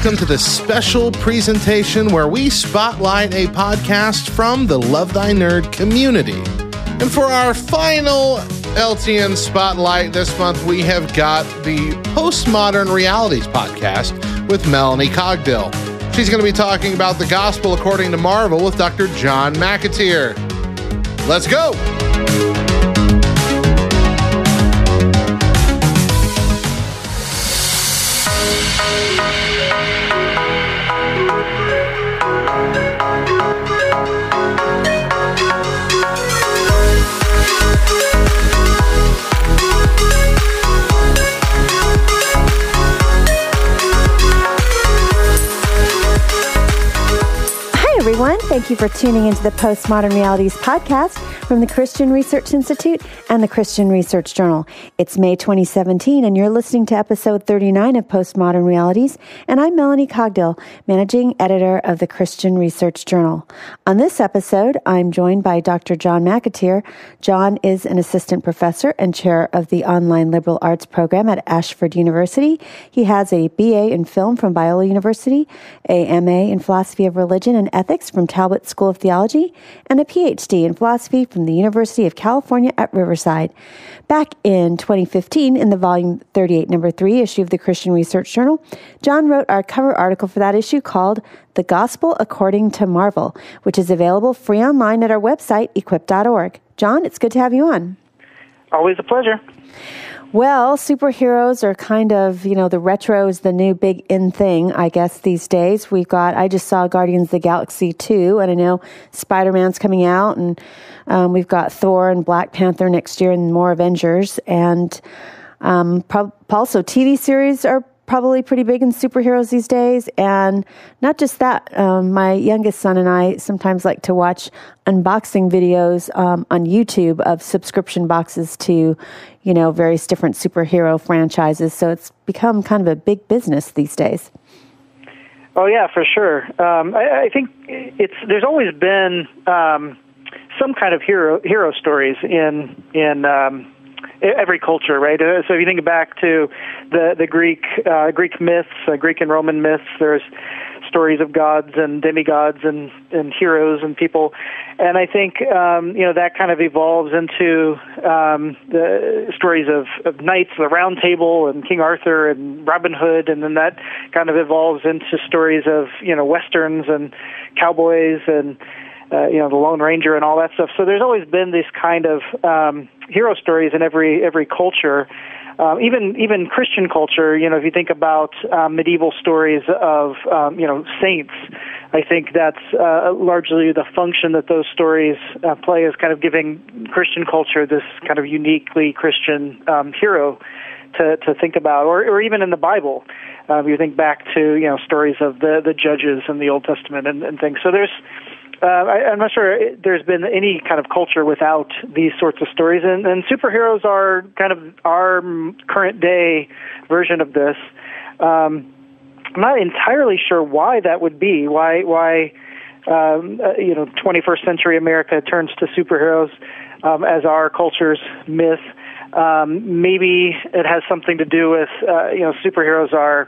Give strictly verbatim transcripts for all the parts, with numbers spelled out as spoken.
welcome to this special presentation where we spotlight a podcast from the Love Thy Nerd community. And for our final L T N Spotlight this month, we have got the Postmodern Realities podcast with Melanie Cogdill. She's going to be talking about the Gospel according to Marvel with Doctor John McAteer. Let's go! Everyone, thank you for tuning into the Postmodern Realities podcast from the Christian Research Institute and the Christian Research Journal. It's May twenty seventeen, and you're listening to episode thirty-nine of Postmodern Realities, and I'm Melanie Cogdill, managing editor of the Christian Research Journal. On this episode, I'm joined by Doctor John McAteer. John is an assistant professor and chair of the online liberal arts program at Ashford University. He has a B A in film from Biola University, a M A in philosophy of religion and ethics from Talbot School of Theology, and a P H D in philosophy from the University of California at Riverside. Back in twenty fifteen, in the volume thirty-eight, number three issue of the Christian Research Journal, John wrote our cover article for that issue called The Gospel According to Marvel, which is available free online at our website, equip dot org. John, it's good to have you on. Always a pleasure. Well, superheroes are kind of, you know, the retro is the new big in thing, I guess, these days. We've got, I just saw Guardians of the Galaxy two, and I know Spider-Man's coming out, and um, we've got Thor and Black Panther next year and more Avengers. And um, pro- also T V series are probably pretty big in superheroes these days. And not just that, um, my youngest son and I sometimes like to watch unboxing videos um, on YouTube of subscription boxes to, you know, various different superhero franchises. So it's become kind of a big business these days. Oh yeah, for sure. Um, I, I think it's there's always been um, some kind of hero hero stories in in um, every culture, right? Uh, so if you think back to the the Greek uh, Greek myths, uh, Greek and Roman myths, there's stories of gods and demigods and, and heroes and people. And I think, um, you know, that kind of evolves into um, the stories of, of knights, the Round Table, and King Arthur and Robin Hood, and then that kind of evolves into stories of, you know, westerns and cowboys and, uh, you know, the Lone Ranger and all that stuff. So there's always been this kind of um, hero stories in every every culture. Um, even even Christian culture, you know, if you think about um, medieval stories of, um, you know, saints, I think that's uh, largely the function that those stories uh, play is kind of giving Christian culture this kind of uniquely Christian um, hero to, to think about, or, or even in the Bible. Uh, you think back to, you know, stories of the, the judges in the Old Testament and, and things. So there's Uh, I, I'm not sure there's been any kind of culture without these sorts of stories, and, and superheroes are kind of our current day version of this. Um, I'm not entirely sure why that would be. Why, why, um, uh, you know, twenty-first century America turns to superheroes um, as our culture's myth. Um, maybe it has something to do with, uh, you know, superheroes are.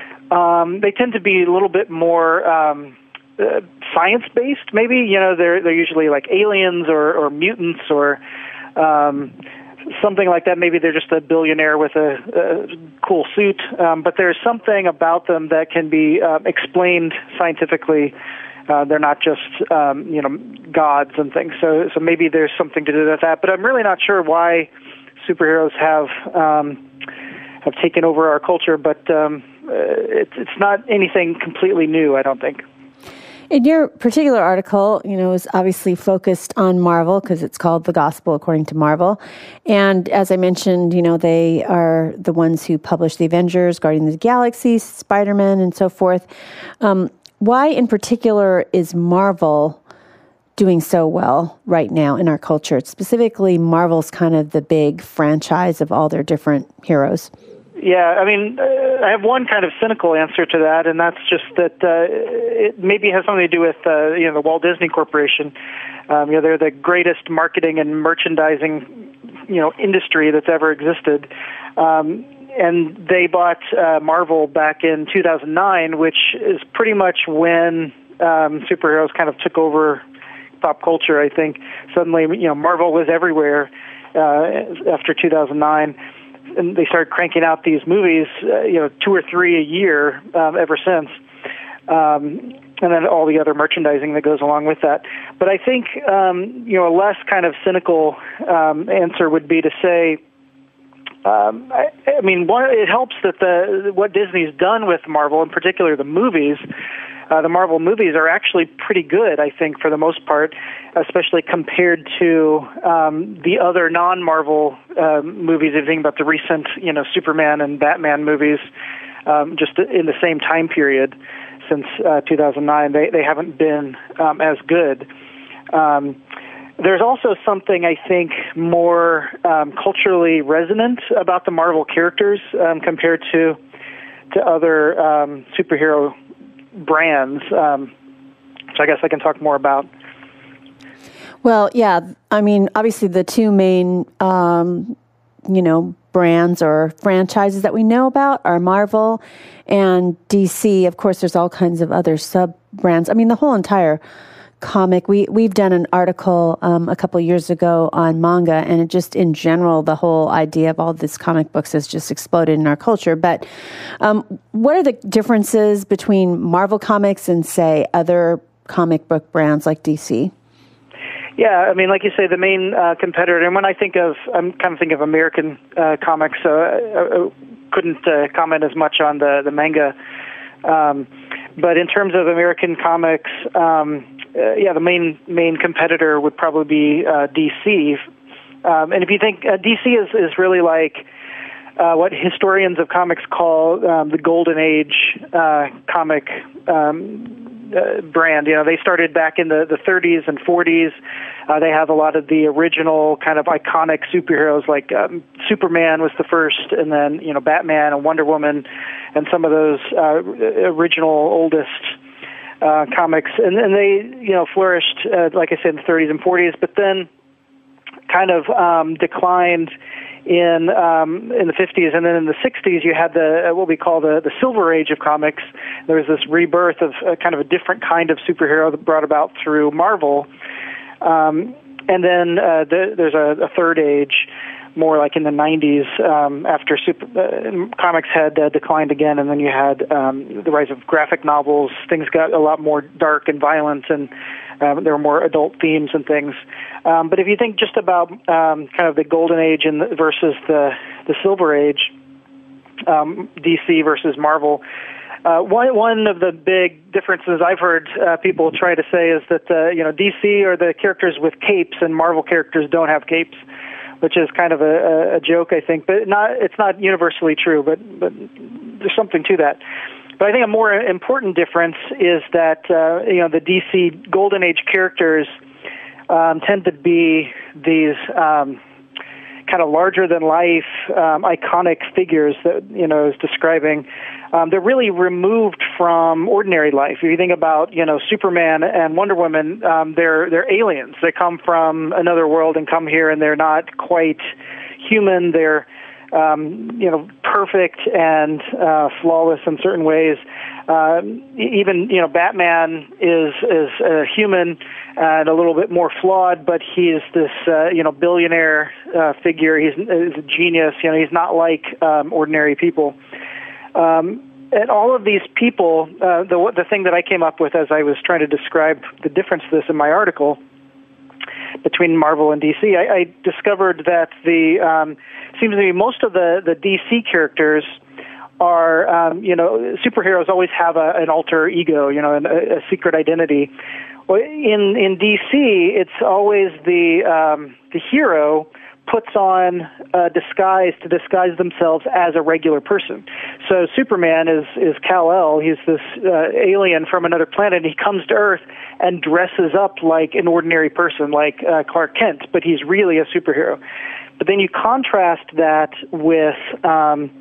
Um, they tend to be a little bit more. Um, Uh, science-based, maybe. You know, they're they're usually like aliens or, or mutants or um, something like that. Maybe they're just a billionaire with a, a cool suit, um, but there's something about them that can be uh, explained scientifically. Uh, they're not just um, you know gods and things. So so maybe there's something to do with that. But I'm really not sure why superheroes have um, have taken over our culture. But um, it's it's not anything completely new, I don't think. In your particular article, you know, is obviously focused on Marvel because it's called The Gospel According to Marvel. And as I mentioned, you know, they are the ones who publish the Avengers, Guardians of the Galaxy, Spider-Man, and so forth. Um, why in particular is Marvel doing so well right now in our culture? Specifically, Marvel's kind of the big franchise of all their different heroes. Yeah, I mean, uh, I have one kind of cynical answer to that, and that's just that uh, it maybe has something to do with uh, you know the Walt Disney Corporation. Um, you know, they're the greatest marketing and merchandising you know industry that's ever existed. Um, and they bought uh, Marvel back in two thousand nine, which is pretty much when um, superheroes kind of took over pop culture. I think suddenly, you know, Marvel was everywhere uh, after two thousand nine, and they started cranking out these movies, uh, you know, two or three a year um, ever since. Um, and then all the other merchandising that goes along with that. But I think, um, you know, a less kind of cynical um, answer would be to say, um, I, I mean, one, it helps that the what Disney's done with Marvel, in particular the movies, uh, the Marvel movies are actually pretty good, I think, for the most part, especially compared to um, the other non-Marvel uh, movies. If you think about the recent, you know, Superman and Batman movies, um, just in the same time period. Since uh, two thousand nine, they, they haven't been um, as good. Um, there's also something, I think, more um, culturally resonant about the Marvel characters um, compared to to other um, superhero brands, um, which I guess I can talk more about. Well, yeah, I mean, obviously the two main, um, you know, brands or franchises that we know about are Marvel and D C. Of course, there's all kinds of other sub-brands. I mean, the whole entire comic, we, we've done an article um, a couple years ago on manga, and it just, in general, the whole idea of all these comic books has just exploded in our culture. But um, what are the differences between Marvel Comics and, say, other comic book brands like D C? Yeah, I mean, like you say, the main uh, competitor, and when I think of, I'm kind of thinking of American uh, comics, so I, I couldn't uh, comment as much on the, the manga. Um, but in terms of American comics, um, uh, yeah, the main main competitor would probably be uh, D C. Um, and if you think, uh, D C is, is really like uh, what historians of comics call um, the Golden Age uh, comic um Uh, brand. You know, they started back in the, the thirties and forties. Uh, they have a lot of the original kind of iconic superheroes, like um, Superman was the first, and then, you know, Batman and Wonder Woman, and some of those uh, original, oldest uh, comics. And, and they, you know, flourished, uh, like I said, in the thirties and forties, but then kind of um, declined in um, in the fifties, and then in the sixties you had the uh, what we call the, the Silver Age of comics. There was this rebirth of uh, kind of a different kind of superhero that brought about through Marvel. Um, and then uh, the, there's a, a third age, more like in the nineties, um, after super, uh, comics had uh, declined again, and then you had um, the rise of graphic novels. Things got a lot more dark and violent, and um, there were more adult themes and things. Um, but if you think just about um, kind of the Golden Age and the, versus the the Silver Age, um, D C versus Marvel, uh, one one of the big differences I've heard uh, people try to say is that uh, you know D C are the characters with capes and Marvel characters don't have capes, which is kind of a, a joke, I think, but not it's not universally true, but but there's something to that. But I think a more important difference is that uh, you know the D C Golden Age characters um, tend to be these um, kind of larger than life, um, iconic figures that you know is describing. Um, they're really removed from ordinary life. If you think about, you know, Superman and Wonder Woman, um, they're they're aliens. They come from another world and come here, and they're not quite human. They're um, you know perfect and uh, flawless in certain ways. Uh, even you know Batman is is a human and a little bit more flawed, but he is this uh, you know billionaire uh, figure. He's, he's a genius. You know, he's not like um, ordinary people. Um, and all of these people, uh, the the thing that I came up with as I was trying to describe the difference of this in my article between Marvel and D C, I, I discovered that the um, seems to me most of the, the D C characters are, um, you know, superheroes always have a, an alter ego, you know, a, a secret identity. Well, in in D C, it's always the um, the hero puts on a disguise to disguise themselves as a regular person. So Superman is, is Kal-El. He's this uh, alien from another planet. He comes to Earth and dresses up like an ordinary person, like uh, Clark Kent, but he's really a superhero. But then you contrast that with um,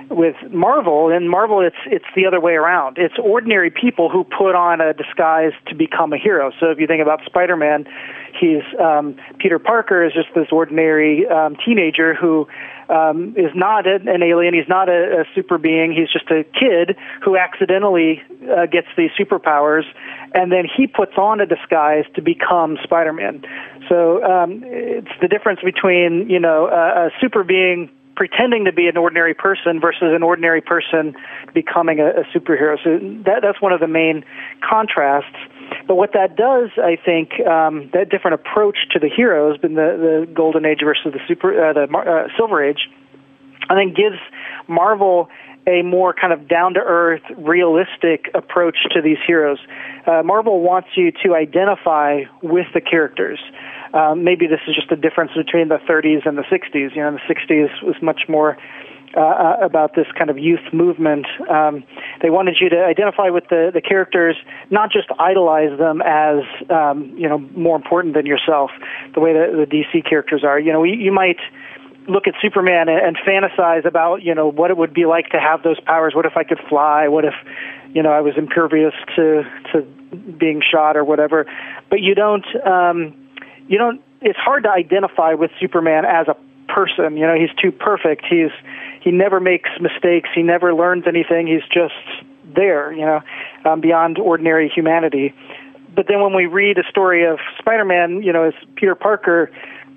with Marvel, in Marvel, it's it's the other way around. It's ordinary people who put on a disguise to become a hero. So if you think about Spider-Man, he's um, Peter Parker is just this ordinary um, teenager who um, is not an alien. He's not a, a super being. He's just a kid who accidentally uh, gets these superpowers, and then he puts on a disguise to become Spider-Man. So um, it's the difference between, you know, a, a super being pretending to be an ordinary person versus an ordinary person becoming a, a superhero. So that, that's one of the main contrasts. But what that does, I think, um, that different approach to the heroes, been the, the Golden Age versus the super, uh, the uh, Silver Age, I think gives Marvel a more kind of down-to-earth, realistic approach to these heroes. Uh, Marvel wants you to identify with the characters. Um, maybe this is just a difference between the thirties and the sixties. You know, the sixties was much more uh, about this kind of youth movement. Um, they wanted you to identify with the, the characters, not just idolize them as, um, you know, more important than yourself, the way that the D C characters are. You know, you, you might look at Superman and, and fantasize about, you know, what it would be like to have those powers. What if I could fly? What if, you know, I was impervious to, to being shot or whatever? But you don't... Um, You don't. It's hard to identify with Superman as a person. You know, he's too perfect. He's he never makes mistakes. He never learns anything. He's just there. You know, um, beyond ordinary humanity. But then when we read a story of Spider-Man, you know, as Peter Parker,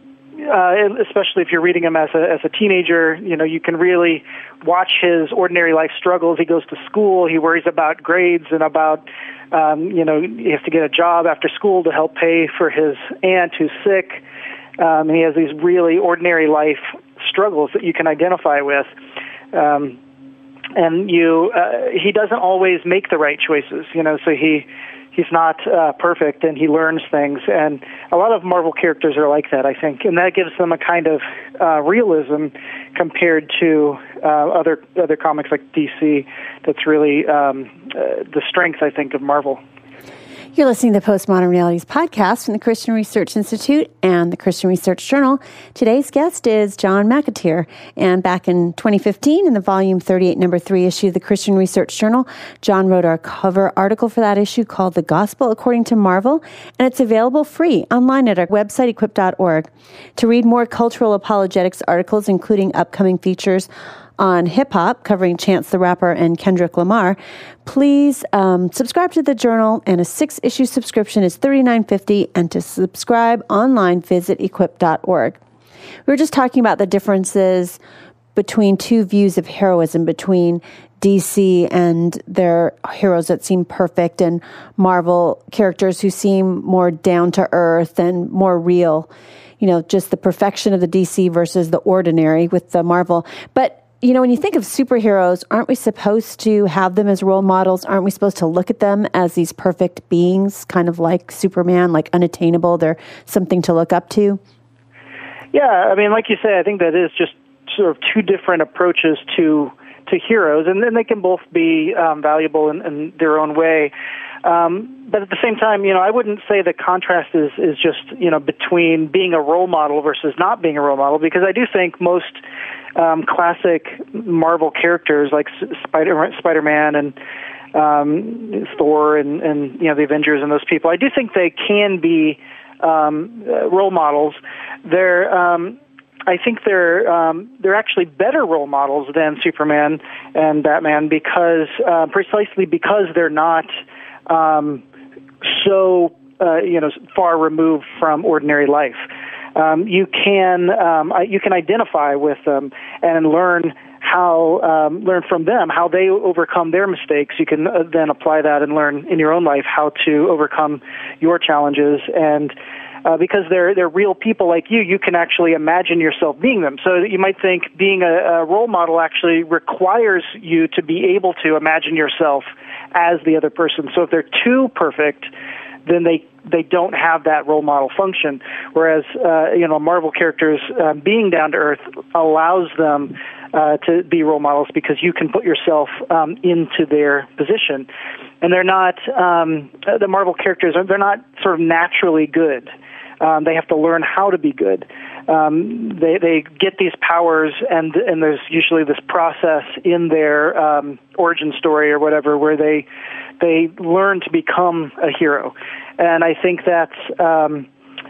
uh, especially if you're reading him as a as a teenager, you know, you can really watch his ordinary life struggles. He goes to school. He worries about grades and about. Um, you know, he has to get a job after school to help pay for his aunt who's sick. Um, and he has these really ordinary life struggles that you can identify with. Um, and you, uh, he doesn't always make the right choices, you know, so he, he's not uh, perfect, and he learns things. And a lot of Marvel characters are like that, I think. And that gives them a kind of uh, realism compared to uh, other other comics like D C. That's really um, uh, the strength, I think, of Marvel. You're listening to the Postmodern Realities podcast from the Christian Research Institute and the Christian Research Journal. Today's guest is John McAteer. And back in twenty fifteen, in the volume thirty-eight, number three issue of the Christian Research Journal, John wrote our cover article for that issue called The Gospel According to Marvel. And it's available free online at our website, equip dot org. To read more cultural apologetics articles, including upcoming features on hip-hop, covering Chance the Rapper and Kendrick Lamar, please um, subscribe to the journal, and a six-issue subscription is thirty-nine fifty, and to subscribe online, visit equip dot org. We were just talking about the differences between two views of heroism, between D C and their heroes that seem perfect, and Marvel characters who seem more down-to-earth and more real. You know, just the perfection of the D C versus the ordinary with the Marvel. But you know, when you think of superheroes, aren't we supposed to have them as role models? Aren't we supposed to look at them as these perfect beings, kind of like Superman, like unattainable? They're something to look up to? Yeah, I mean, like you say, I think that is just sort of two different approaches to to heroes, and then they can both be um, valuable in, in their own way. Um, but at the same time, you know, I wouldn't say the contrast is, is just, you know, between being a role model versus not being a role model, because I do think most um, classic Marvel characters like Spider Spider-Man and um, Thor and, and, you know, the Avengers and those people, I do think they can be um, role models. They're... Um, I think they're um, they're actually better role models than Superman and Batman because uh, precisely because they're not um, so uh, you know far removed from ordinary life. Um, you can um, you can identify with them and learn how um, learn from them how they overcome their mistakes. You can uh, then apply that and learn in your own life how to overcome your challenges. And Uh, because they're they're real people like you, you can actually imagine yourself being them. So you might think being a, a role model actually requires you to be able to imagine yourself as the other person. So if they're too perfect, then they they don't have that role model function. Whereas uh, you know Marvel characters uh, being down to earth allows them uh, to be role models because you can put yourself um, into their position, and they're not um, the Marvel characters. They're not sort of naturally good. Um, they have to learn how to be good. um, they they get these powers, and and there's usually this process in their um, origin story or whatever where they they learn to become a hero, and I think that's um,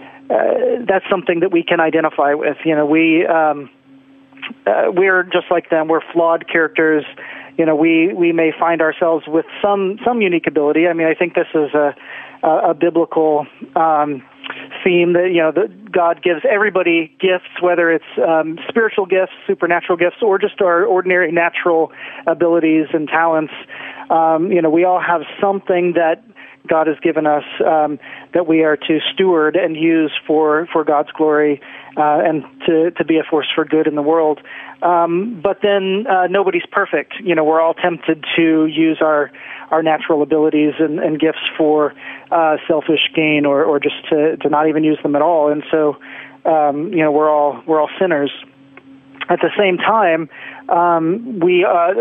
uh, that's something that we can identify with. You know, we um, uh, we're just like them. We're flawed characters. You know, we, we may find ourselves with some, some unique ability. I mean, I think this is a a, a biblical um, theme that, you know, that God gives everybody gifts, whether it's um, spiritual gifts, supernatural gifts, or just our ordinary natural abilities and talents. Um, you know, we all have something that God has given us um, that we are to steward and use for, for God's glory uh, and to, to be a force for good in the world. Um, but then uh, nobody's perfect. You know, we're all tempted to use our our natural abilities and, and gifts for uh, selfish gain, or, or just to, to not even use them at all. And so, um, you know, we're all we're all sinners. At the same time, um, we uh,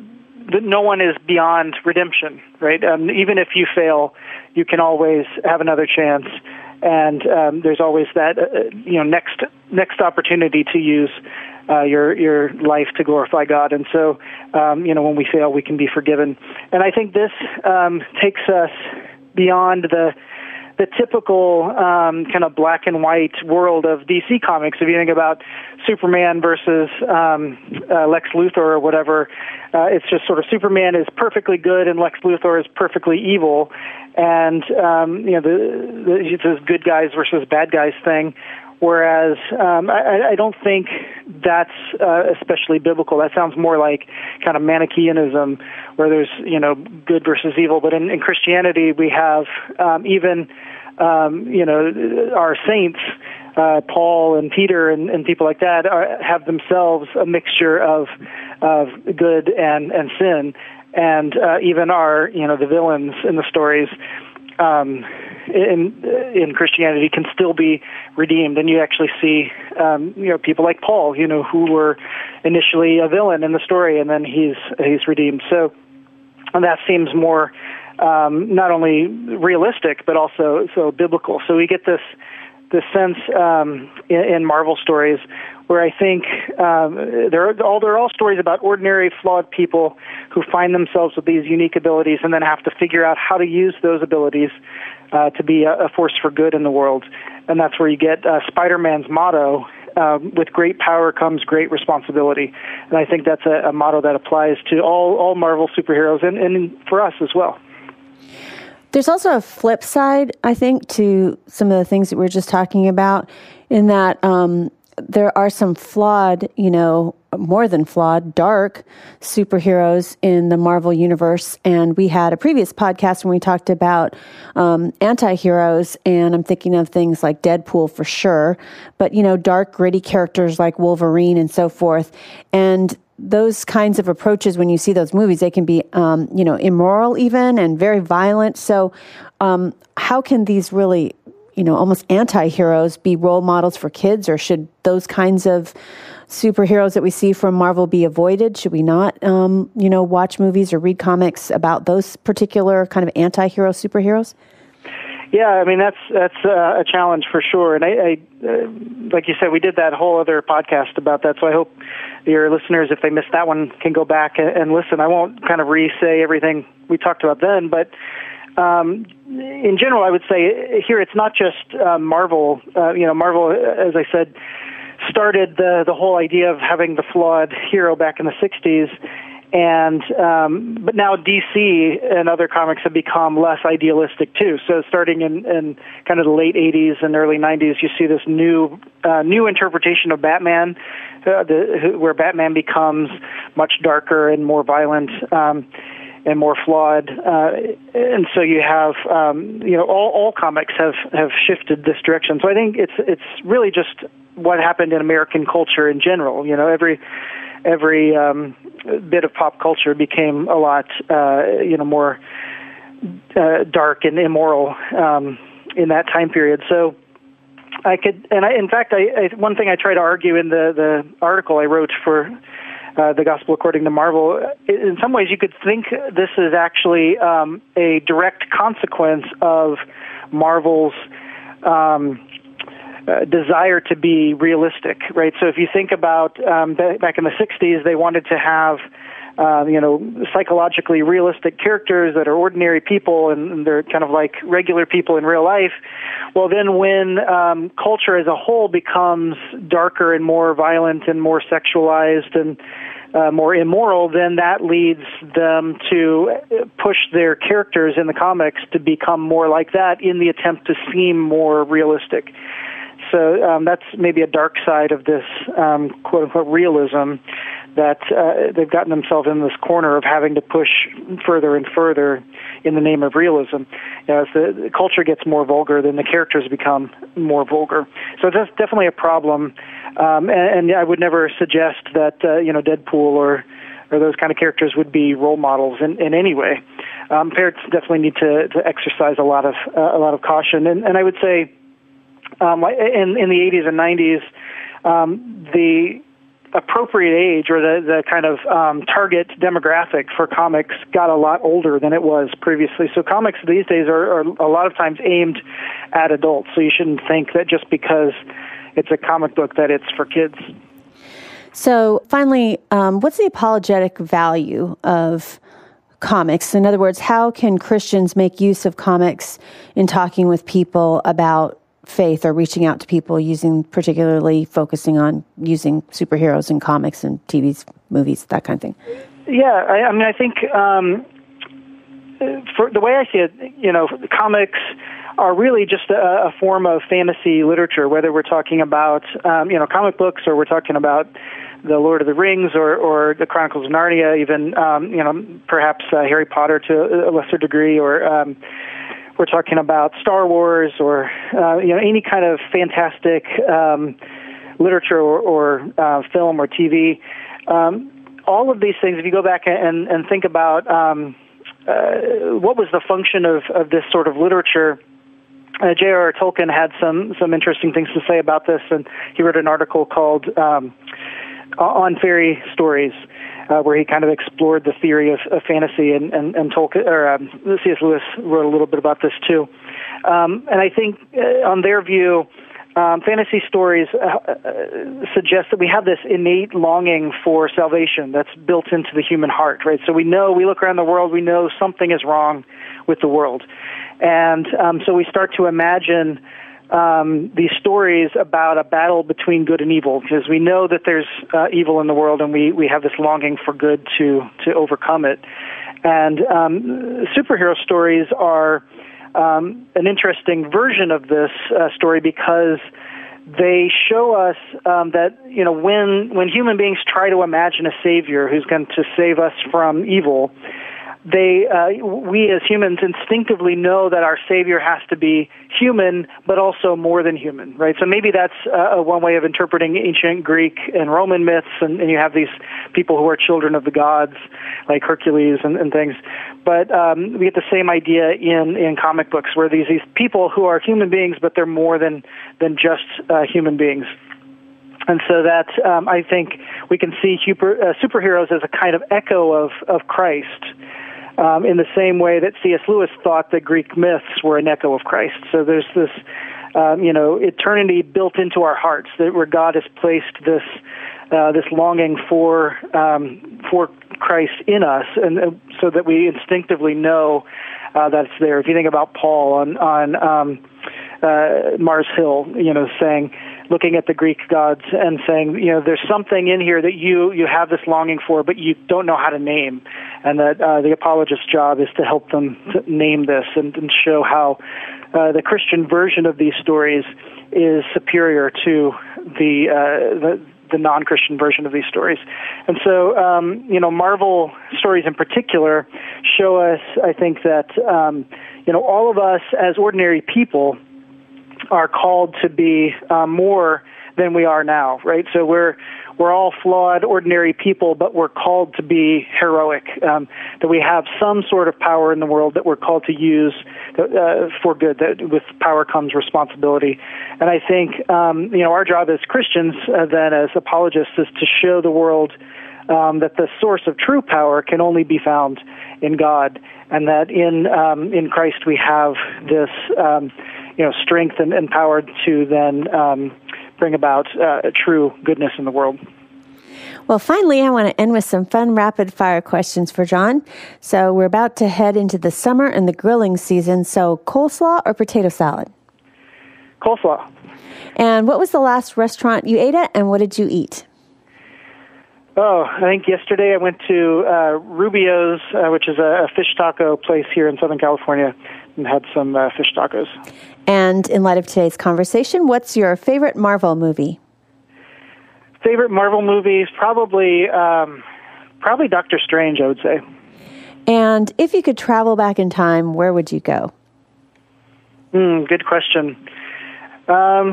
no one is beyond redemption, right? Um, even if you fail, you can always have another chance, and um, there's always that uh, you know next next opportunity to use Uh, your your life to glorify God. And so, um, you know, when we fail, we can be forgiven. And I think this um, takes us beyond the the typical um, kind of black and white world of D C Comics. If you think about Superman versus um, uh, Lex Luthor or whatever, uh, it's just sort of Superman is perfectly good and Lex Luthor is perfectly evil. And, um, you know, the, the, it's this good guys versus bad guys thing. Whereas um, I, I don't think that's uh, especially biblical. That sounds more like kind of Manichaeanism, where there's, you know, good versus evil. But in, in Christianity, we have um, even, um, you know, our saints, uh, Paul and Peter and, and people like that, are, have themselves a mixture of of good and, and sin. And uh, even our, you know, the villains in the stories, um in in Christianity can still be redeemed, and you actually see um, you know people like Paul, you know, who were initially a villain in the story, and then he's he's redeemed. So, and that seems more um, not only realistic but also so biblical. So we get this this sense um, in, in Marvel stories where I think um, they're all they're all stories about ordinary, flawed people who find themselves with these unique abilities and then have to figure out how to use those abilities uh, to be a, a force for good in the world. And that's where you get uh, Spider-Man's motto, um, with great power comes great responsibility. And I think that's a, a motto that applies to all, all Marvel superheroes and, and for us as well. There's also a flip side, I think, to some of the things that we were just talking about, in that um, there are some flawed, you know, more than flawed, dark superheroes in the Marvel universe. And we had a previous podcast when we talked about um, anti-heroes, and I'm thinking of things like Deadpool for sure, but, you know, dark, gritty characters like Wolverine and so forth. And those kinds of approaches, when you see those movies, they can be, um, you know, immoral even and very violent. So um, how can these really, you know, almost anti-heroes be role models for kids, or should those kinds of superheroes that we see from Marvel be avoided? Should we not, um, you know, watch movies or read comics about those particular kind of anti-hero superheroes? Yeah, I mean, that's that's uh, a challenge for sure. And I, I uh, like you said, we did that whole other podcast about that. So I hope your listeners, if they missed that one, can go back and listen. I won't kind of re-say everything we talked about then, but um, in general, I would say here it's not just uh, Marvel. Uh, you know, Marvel, as I said, started the the whole idea of having the flawed hero back in the sixties. And um, but now D C and other comics have become less idealistic too. So starting in, in kind of the late eighties and early nineties, you see this new uh, new interpretation of Batman, uh, the, where Batman becomes much darker and more violent um, and more flawed. Uh, and so you have um, you know all, all comics have, have shifted this direction. So I think it's it's really just what happened in American culture in general. You know, every every um, bit of pop culture became a lot, uh, you know, more uh, dark and immoral um, in that time period. So I could, and I, in fact, I, I, one thing I try to argue in the, the article I wrote for uh, the Gospel According to Marvel, in some ways you could think this is actually um, a direct consequence of Marvel's um, uh, desire to be realistic, right? So if you think about um, back in the sixties, they wanted to have Uh, you know, psychologically realistic characters that are ordinary people and, and they're kind of like regular people in real life. Well, then when um, culture as a whole becomes darker and more violent and more sexualized and uh, more immoral, then that leads them to push their characters in the comics to become more like that in the attempt to seem more realistic. So um, that's maybe a dark side of this um, quote-unquote realism, that uh, they've gotten themselves in this corner of having to push further and further in the name of realism. You know, as the, the culture gets more vulgar, then the characters become more vulgar. So that's definitely a problem, um, and, and I would never suggest that uh, you know Deadpool or or those kind of characters would be role models in, in any way. Um, parents definitely need to, to exercise a lot of uh, a lot of caution, and, and I would say um, in in the eighties and nineties, um, the appropriate age or the, the kind of um, target demographic for comics got a lot older than it was previously. So comics these days are, are a lot of times aimed at adults. So you shouldn't think that just because it's a comic book that it's for kids. So finally, um, what's the apologetic value of comics? In other words, how can Christians make use of comics in talking with people about faith or reaching out to people using, particularly focusing on using superheroes in comics and T Vs, movies, that kind of thing? Yeah, I, I mean, I think um, for the way I see it, you know, comics are really just a, a form of fantasy literature, whether we're talking about, um, you know, comic books or we're talking about the Lord of the Rings or, or the Chronicles of Narnia, even, um, you know, perhaps uh, Harry Potter to a lesser degree, or um, we're talking about Star Wars or, uh, you know, any kind of fantastic um, literature or, or uh, film or T V. Um, all of these things, if you go back and, and think about um, uh, what was the function of, of this sort of literature, uh, J R R Tolkien had some, some interesting things to say about this, and he wrote an article called um, On Fairy Stories, Uh, where he kind of explored the theory of, of fantasy, and, and, and Tolkien, or um, C S Lewis wrote a little bit about this too. Um, and I think uh, on their view, um, fantasy stories uh, uh, suggest that we have this innate longing for salvation that's built into the human heart, right? So we know, we look around the world, we know something is wrong with the world. And um, so we start to imagine Um, these stories about a battle between good and evil, because we know that there's uh, evil in the world, and we, we have this longing for good to to overcome it. And um, superhero stories are um, an interesting version of this uh, story because they show us um, that, you know, when when human beings try to imagine a savior who's going to save us from evil, they uh, we as humans instinctively know that our savior has to be human, but also more than human, right? So maybe that's uh, one way of interpreting ancient Greek and Roman myths, and, and you have these people who are children of the gods, like Hercules and, and things. But um, we get the same idea in, in comic books, where these these people who are human beings, but they're more than than just uh, human beings. And so that um, I think we can see super, uh, superheroes as a kind of echo of of Christ. Um, in the same way that C S Lewis thought that Greek myths were an echo of Christ. So there's this, um, you know, eternity built into our hearts, that where God has placed this uh, this longing for um, for Christ in us, and uh, so that we instinctively know uh, that it's there. If you think about Paul on on um, uh, Mars Hill, you know, saying, looking at the Greek gods and saying, you know, there's something in here that you, you have this longing for, but you don't know how to name. And that uh, the apologist's job is to help them to name this and, and show how uh, the Christian version of these stories is superior to the, uh, the, the non-Christian version of these stories. And so, um, you know, Marvel stories in particular show us, I think, that, um, you know, all of us as ordinary people are called to be uh, more than we are now, right? So we're we're all flawed, ordinary people, but we're called to be heroic, um, that we have some sort of power in the world that we're called to use uh, for good, that with power comes responsibility. And I think, um, you know, our job as Christians, uh, then as apologists, is to show the world um, that the source of true power can only be found in God, and that in um, in Christ we have this, um, you know, strength and, and power to then um, bring about uh, true goodness in the world. Well, finally, I want to end with some fun rapid-fire questions for John. So we're about to head into the summer and the grilling season. So coleslaw or potato salad? Coleslaw. And what was the last restaurant you ate at, and what did you eat? Oh, I think yesterday I went to uh, Rubio's, uh, which is a, a fish taco place here in Southern California, and had some uh, fish tacos. And in light of today's conversation, what's your favorite Marvel movie? Favorite Marvel movies, probably um, probably Doctor Strange, I would say. And if you could travel back in time, where would you go? Mm, good question. Um,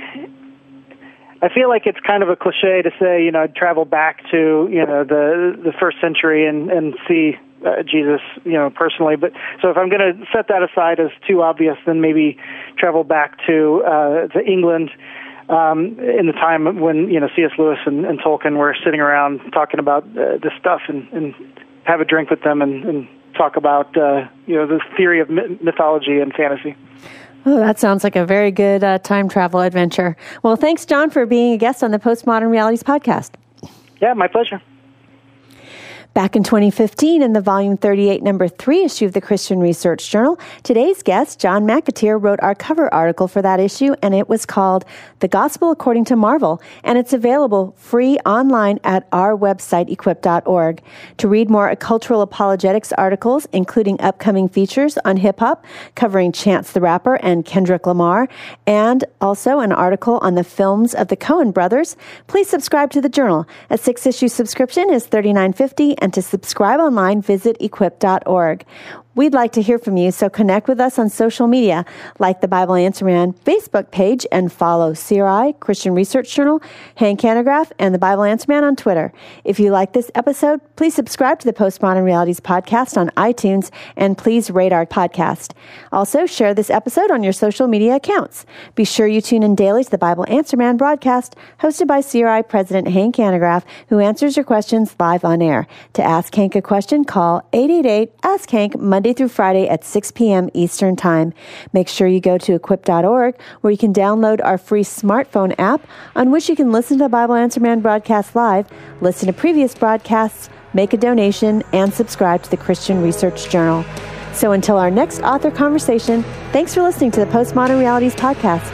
I feel like it's kind of a cliche to say, you know, I'd travel back to, you know, the the first century and, and see uh, Jesus, you know, personally. But so if I'm going to set that aside as too obvious, then maybe travel back to uh, to England um, in the time when, you know, C S Lewis and, and Tolkien were sitting around talking about uh, this stuff, and, and have a drink with them and, and talk about, uh, you know, the theory of mythology and fantasy. Oh, that sounds like a very good uh, time travel adventure. Well, thanks, John, for being a guest on the Postmodern Realities podcast. Yeah, my pleasure. Back in twenty fifteen, in the Volume thirty-eight, Number three issue of the Christian Research Journal, today's guest, John McAteer, wrote our cover article for that issue, and it was called The Gospel According to Marvel, and it's available free online at our website, equip dot org. To read more cultural apologetics articles, including upcoming features on hip-hop, covering Chance the Rapper and Kendrick Lamar, and also an article on the films of the Coen brothers, please subscribe to the journal. A six-issue subscription is thirty-nine fifty, and to subscribe online, visit equip dot org. We'd like to hear from you, so connect with us on social media, like the Bible Answer Man Facebook page, and follow C R I, Christian Research Journal, Hank Hanegraaff, and the Bible Answer Man on Twitter. If you like this episode, please subscribe to the Postmodern Realities podcast on iTunes, and please rate our podcast. Also, share this episode on your social media accounts. Be sure you tune in daily to the Bible Answer Man broadcast, hosted by C R I President Hank Hanegraaff, who answers your questions live on air. To ask Hank a question, call eight eight eight, ask Hank, Monday through Friday at six p.m. Eastern Time. Make sure you go to equip dot org, where you can download our free smartphone app, on which you can listen to the Bible Answer Man broadcast live, listen to previous broadcasts, make a donation, and subscribe to the Christian Research Journal. So until our next author conversation, thanks for listening to the Postmodern Realities podcast.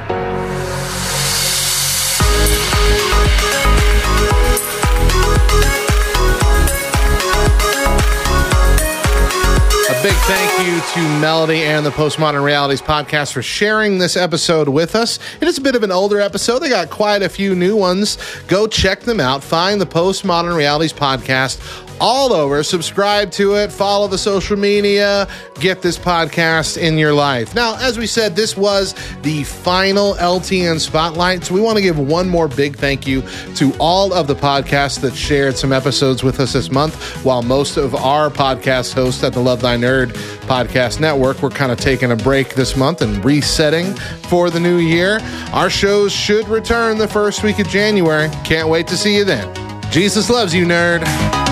Big thank you to Melody and the Postmodern Realities podcast for sharing this episode with us. It is a bit of an older episode. They got quite a few new ones. Go check them out. Find the Postmodern Realities podcast all over. Subscribe to it. Follow the social media. Get this podcast in your life. Now, as we said, this was the final L T N Spotlight, so we want to give one more big thank you to all of the podcasts that shared some episodes with us this month, while most of our podcast hosts at the Love Thy Nerd podcast network were kind of taking a break this month and resetting for the new year. Our shows should return the first week of January. Can't wait to see you then. Jesus loves you, nerd.